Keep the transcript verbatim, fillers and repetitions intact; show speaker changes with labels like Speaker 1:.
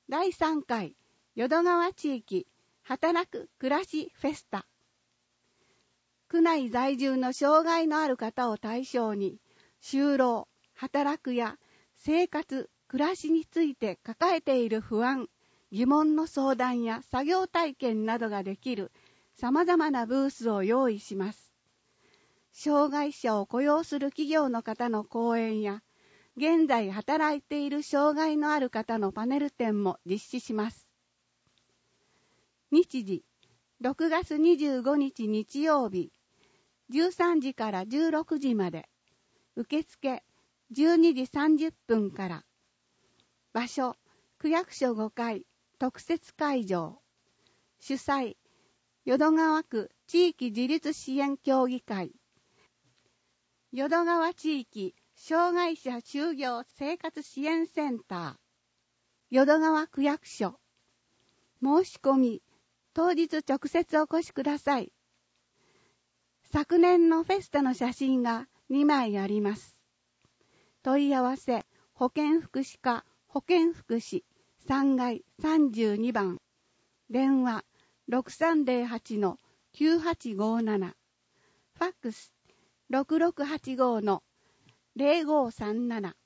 Speaker 1: だいさんかい淀川地域働く暮らしフェスタ。区内在住の障害のある方を対象に、就労、働くや生活、暮らしについて抱えている不安、疑問の相談や作業体験などができる様々なブースを用意します。障害者を雇用する企業の方の講演や、現在働いている障害のある方のパネル展も実施します。日時、ろくがつにじゅうごにち日曜日、じゅうさんじからじゅうろくじまで、受付じゅうにじさんじゅっぷんから、場所、区役所ごかい特設会場、主催、淀川区地域自立支援協議会、淀川地域障害者就業生活支援センター、淀川区役所。申し込み、当日直接お越しください。昨年のフェスタの写真がにまいあります。問い合わせ、保健福祉課保健福祉さんがいさんじゅうにばん、電話 ろくさんぜろはちのきゅうはちごなな、ファックス ろくろくはちごのぜろごさんなな